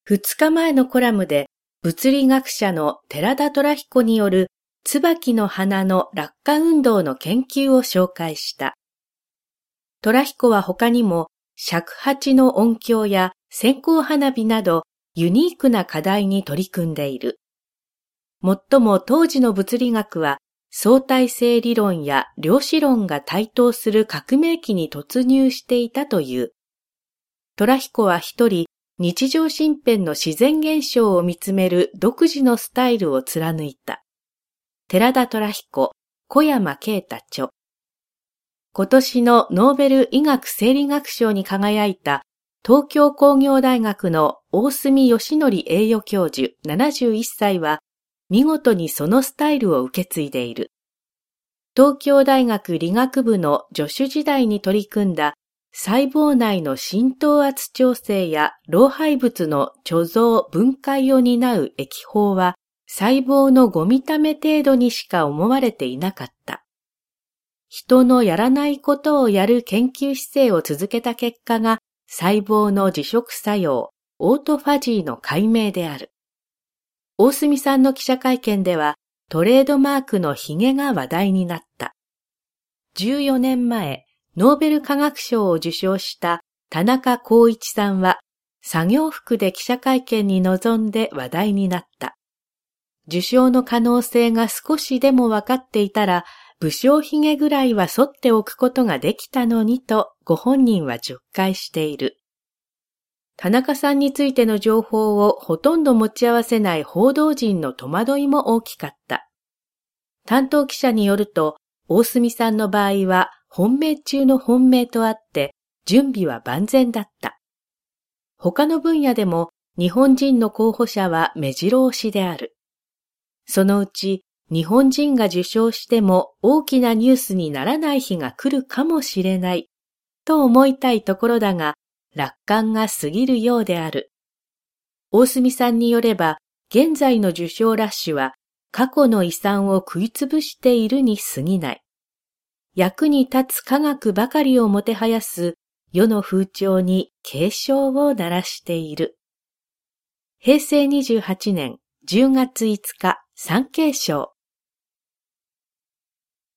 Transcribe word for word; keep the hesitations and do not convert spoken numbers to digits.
二日前のコラムで物理学者の寺田虎彦による椿の花の落下運動の研究を紹介した。虎彦は他にも尺八の音響や線香花火などユニークな課題に取り組んでいる。もっとも当時の物理学は相対性理論や量子論が台頭する革命期に突入していたという。虎彦は一人日常身辺の自然現象を見つめる独自のスタイルを貫いた。寺田虎彦、小山慶太著。今年のノーベル医学生理学賞に輝いた東京工業大学の大隅義則栄誉教授ななじゅういっさいは見事にそのスタイルを受け継いでいる。東京大学理学部の助手時代に取り組んだ細胞内の浸透圧調整や老廃物の貯蔵分解を担う液法は細胞のご見た目程度にしか思われていなかった。人のやらないことをやる研究姿勢を続けた結果が細胞の自食作用、オートファジーの解明である。大隅さんの記者会見ではトレードマークのヒゲが話題になった。じゅうよねんまえ、ノーベル化学賞を受賞した田中浩一さんは作業服で記者会見に臨んで話題になった。受賞の可能性が少しでも分かっていたら武将髭ぐらいは剃っておくことができたのにとご本人は述懐している。田中さんについての情報をほとんど持ち合わせない報道陣の戸惑いも大きかった。担当記者によると、大隅さんの場合は本命中の本命とあって準備は万全だった。他の分野でも日本人の候補者は目白押しである。そのうち日本人が受賞しても大きなニュースにならない日が来るかもしれないと思いたいところだが、楽観が過ぎるようである。大隅さんによれば、現在の受賞ラッシュは過去の遺産を食いつぶしているに過ぎない。役に立つ科学ばかりをもてはやす世の風潮に警鐘を鳴らしている。へいせいにじゅうはちねんじゅうがついつか産経省